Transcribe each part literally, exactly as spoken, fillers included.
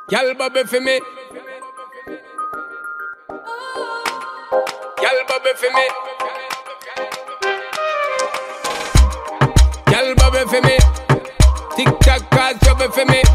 Y'all bubble for me. Y'all bubble for me. Y'all bubble for me. Tick tock, cause trouble for me.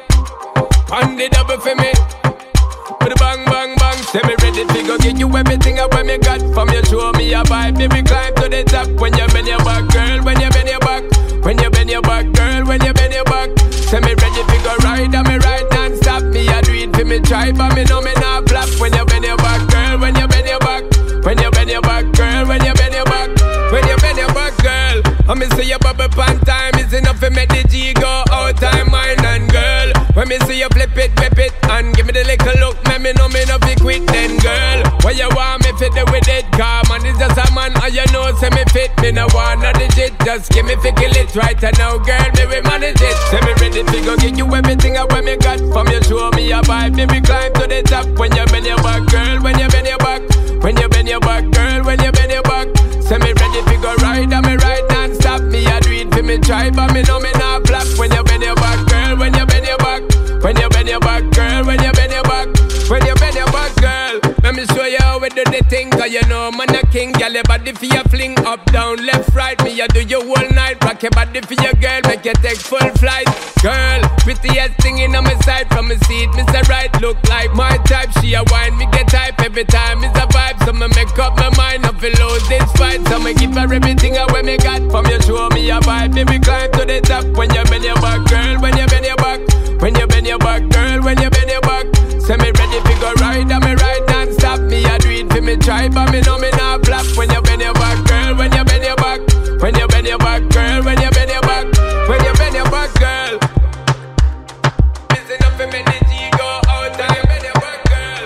On the double for me. With a bang, bang, bang. Say me ready to go get you everything I want me got. From you show me a vibe, baby climb to the top. When you bend your back, girl, when you bend your back. When you bend your back, girl, when you bend your back. Say me ready to go ride, and me ride non-stop. Me I do it for me try, but me know me not flop. When you bend your back, girl, when you bend your back. When you bend your back, girl, when you bend your back. When you bend your back, girl. I me see your bubble pan time is enough to make the G go out time, mine and girl. When me see you flip it, whip it, and give me the little look, make me know me no be quit then, girl. What you want me fit with it, car man is just a man, and you know say me fit. Me no want no digit, just give me fi kill it right now, girl. Me we manage it. Say me ready to go get you everything I want me got. From you show me a vibe, baby climb to the top. When you bend your back, girl, when you bend your back. When you bend your back, girl, when you bend your back. Say me ready to go ride, and me ride non-stop. Me I do it for me try, but me know me not flop. When you bend your back, girl, when you bend your back. When you bend your back, girl, when you bend your back. When you bend your back, girl. Let me show you how we do the thing. Cause you know man a king. Girl, your body for your fling. Up, down, left, right. Me I do you all night. Rock your body for your girl. Make you take full flight. Girl, prettiest thing in on my side. From my seat, me say right. Look like my type. She a wine, me get type. Every time is a vibe. So me make up my mind. I feel lose this fight. So me give her everything I when me got. From you show me a vibe. Baby climb to the top. When you bend your back, girl. When you bend your back. When you bend your back, girl, when you bend your back. Say me ready to go ride, and me ride non-stop. Me I do it for me try, but me know me not flop. When you bend your back, girl, when you bend your back. When you bend your back, girl, when you bend your back. When you bend your back, girl. Missing up for me, the G go out time. Bend your back, girl.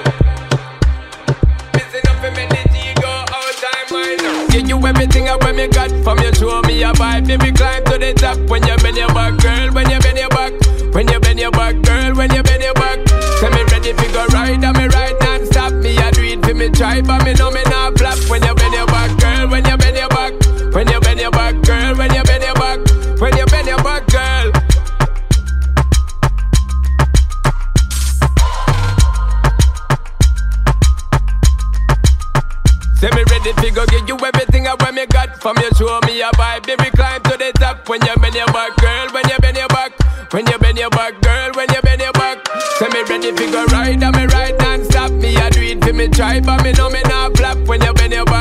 Missing up for me, the G go out time, I know. Give you everything I want me got. From you show me a vibe, baby climb to the top. When you bend your back, girl, when you bend your back. When you bend your back, girl, when you bend your back. Say me ready to go ride, and me ride non-stop. Me I do it for me try, but me know me not flop. When you bend your back, girl, when you bend your back. When you bend your back, girl, when you bend your back. When you bend your back, girl. Say me ready to go get you everything I want me got. From you show me a vibe, baby climb to the top. When you bend your back, girl, when you bend your back. When you bend your back, girl, when you bend your back. Say me ready to go ride, and me ride non-stop. Me I do it for me try, but me know me not flop. When you bend your back.